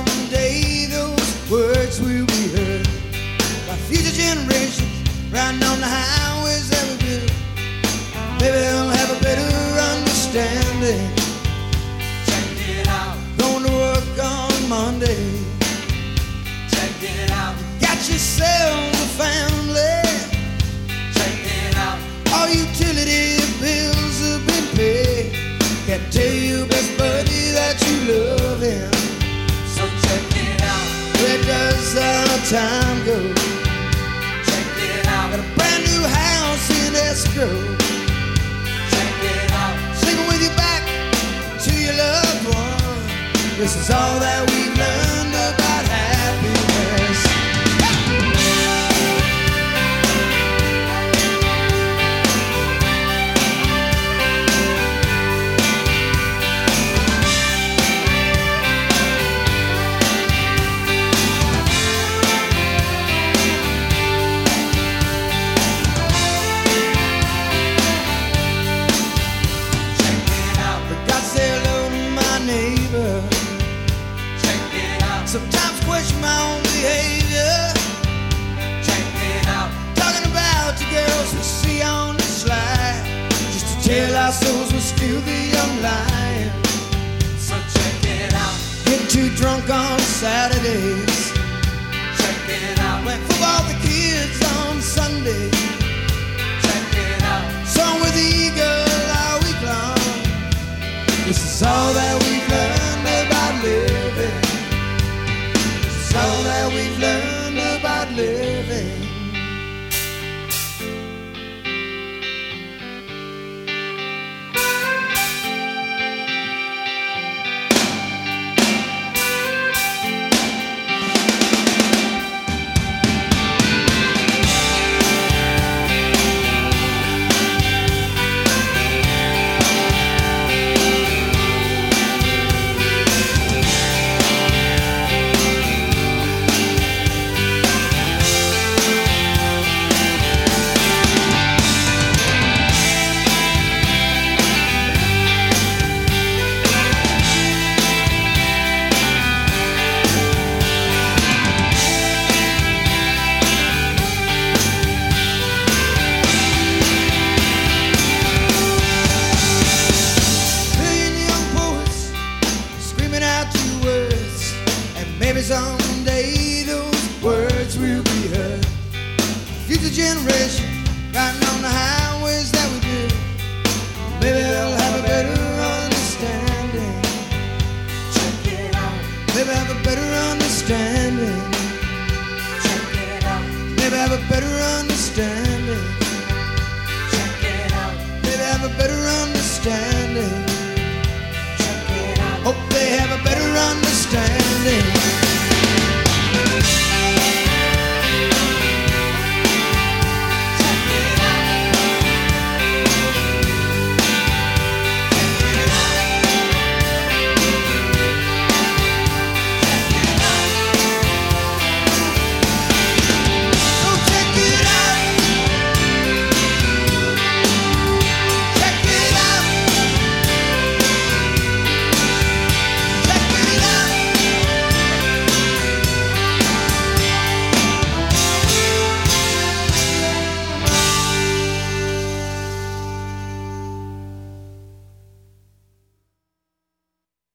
someday those words will be heard by future generations riding on the highways that we build. Maybe they'll have a better understanding. Check it out. Going to work on Monday. Check it out. Got yourself a family. Check it out. All utility bills have been paid. Can't tell you, best buddy, that you love him. So check it out. Where does our time go? Check it out. Got a brand new house in escrow. Check it out. Sleeping with your back to your loved one. This is all that we've learned about happiness. Sometimes question my own behavior. Check it out. Talking about the girls we see on the slide, just to tell our souls we're still the young lion. So check it out. Getting too drunk on Saturdays. Check it out. Playing football with the kids on Sunday. Check it out. Song with the eagle all week long. This is all that we've learned about living. All that we've learned about living. Maybe someday those words will be heard. Future generation riding on the highways that we do. Maybe they'll have a better understanding. Check it out. Maybe have a better understanding. Check it out. Maybe have a better understanding. Check it out. Maybe have a better understanding. Check it out. Hope they have a better understanding.